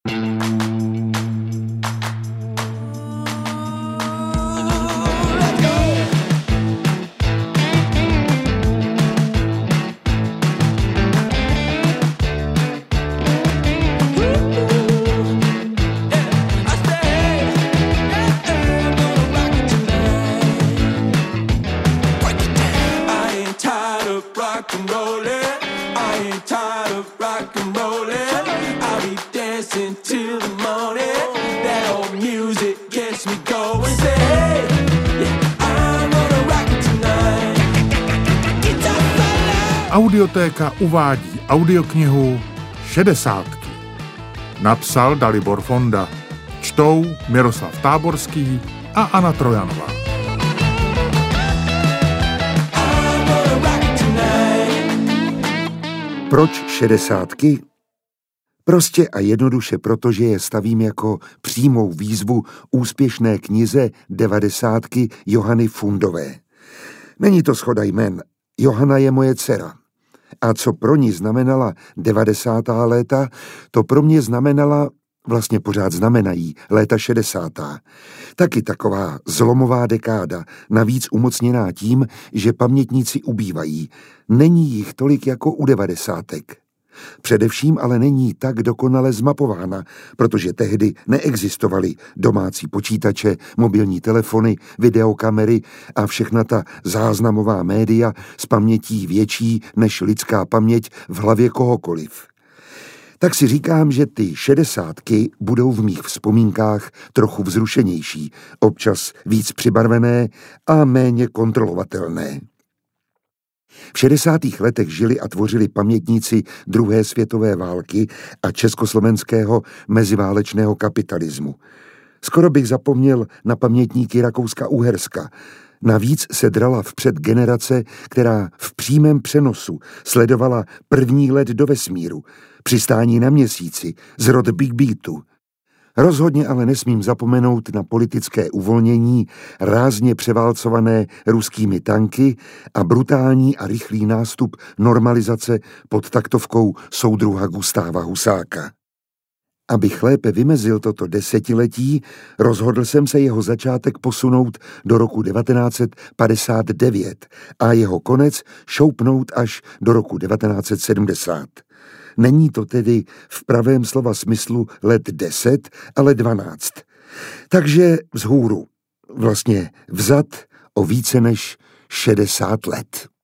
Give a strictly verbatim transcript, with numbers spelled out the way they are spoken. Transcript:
Audiotéka uvádí audioknihu šedesátky. Napsal Dalibor Fonda. Čtou Miroslav Táborský a Anna Trojanová. Proč šedesátky? Prostě a jednoduše, protože je stavím jako přímou výzvu úspěšné knize devadesátky Johany Fundové. Není to shoda jmen. Johana je moje dcera. A co pro ní znamenala devadesátá léta, to pro mě znamenala, vlastně pořád znamenají, léta šedesátá. Taky taková zlomová dekáda, navíc umocněná tím, že pamětníci ubývají. Není jich tolik jako u devadesátek. Především ale není tak dokonale zmapována, protože tehdy neexistovaly domácí počítače, mobilní telefony, videokamery a všechna ta záznamová média s pamětí větší než lidská paměť v hlavě kohokoliv. Tak si říkám, že ty šedesátky budou v mých vzpomínkách trochu vzrušenější, občas víc přibarvené a méně kontrolovatelné. V šedesátých letech žili a tvořili pamětníci druhé světové války a československého meziválečného kapitalismu. Skoro bych zapomněl na pamětníky Rakouska-Uherska. Navíc se drala vpřed generace, která v přímém přenosu sledovala první let do vesmíru, přistání na měsíci, zrod Big Beatu. Rozhodně ale nesmím zapomenout na politické uvolnění, rázně převálcované ruskými tanky a brutální a rychlý nástup normalizace pod taktovkou soudruha Gustáva Husáka. Abych lépe vymezil toto desetiletí, rozhodl jsem se jeho začátek posunout do roku devatenáct set padesát devět a jeho konec šoupnout až do roku devatenáct set sedmdesát. Není to tedy v pravém slova smyslu let deset, ale dvanáct. Takže vzhůru, vlastně vzad o více než šedesát let.